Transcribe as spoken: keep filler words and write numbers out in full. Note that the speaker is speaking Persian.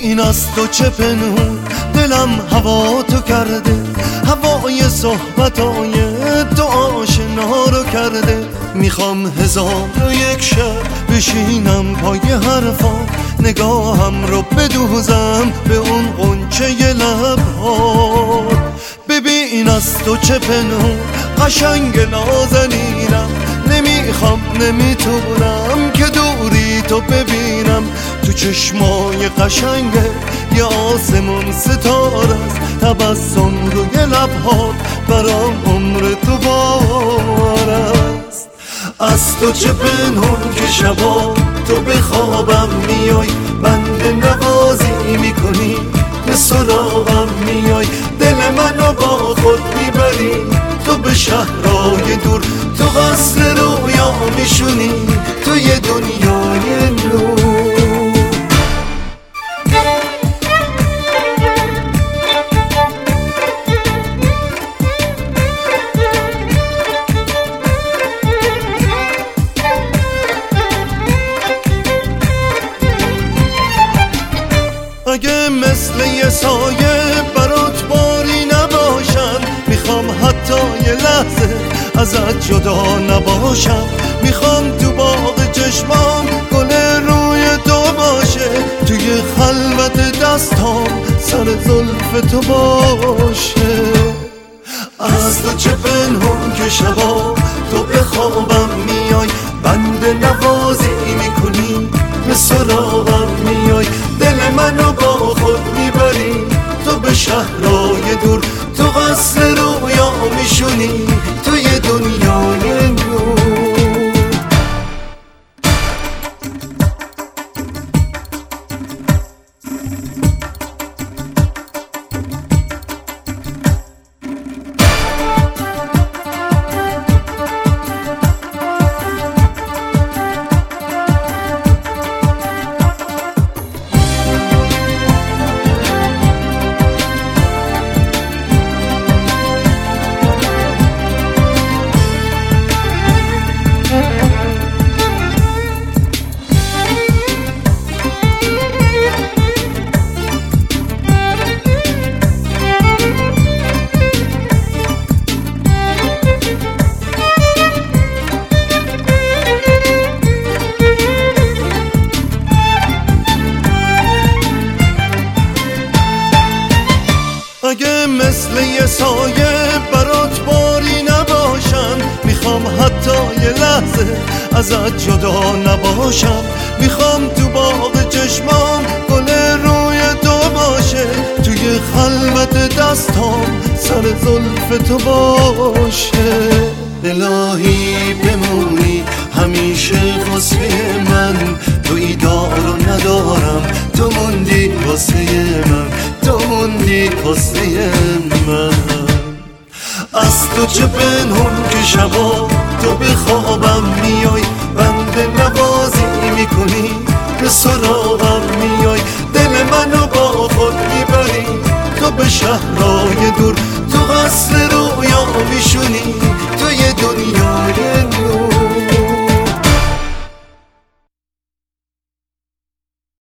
این از تو چه پنهون، دلم هوا تو کرده، هوای صحبتای تو آشنا رو کرده. میخوام هزار و یک شب بشینم پای حرفات، نگاهم رو بدوزم به اون غنچه لبات. ببین از تو چه پنهون، قشنگ نازنینم، نمیخوام نمیتونم که دوری تو ببینم. تو چشمای قشنگه یه آسمون ستاره است، تبسم روی لبهات برام عمر تو بار است. از تو چه پنهون که شبا تو به خوابم میای، بنده نوازی میکنی به سراغم میای، دل منو با خود میبری تو به شهرهای دور، تو قصر رویا میشونی تو یه دنیای نور. اگه مثل یه سایه برات باری نباشم، میخوام حتی یه لحظه ازت جدا نباشم. میخوام تو باغ چشمام گل روی تو باشه، توی خلوت دستام سر زلف تو باشه. از تو چه پنهون که شبا تو به خوابم میای، بنده نوازی میکنی به سراغم میای، دل منو با خود میبری تو به شهرهای دور، تو قصر رویا میشونی تو یه دنیای نور. اگه مثل یه سایه برات باری نباشم، میخوام حتی یه لحظه ازت جدا نباشم. میخوام تو باغ چشمام گل روی تو باشه، توی خلوت دستام سر زلف تو باشه. الهی بمونی همیشه واسه من، توی دارو ندارم تو موندی واسه من، تو موندی واسه من. از تو چه پنهون که شبا تو به خوابم میای، بنده نوازی میکنی به سراغم میای، دل منو با خود میبری تو به شهرهای دور، تو قصر رویا میشونی تو یه دنیای نور.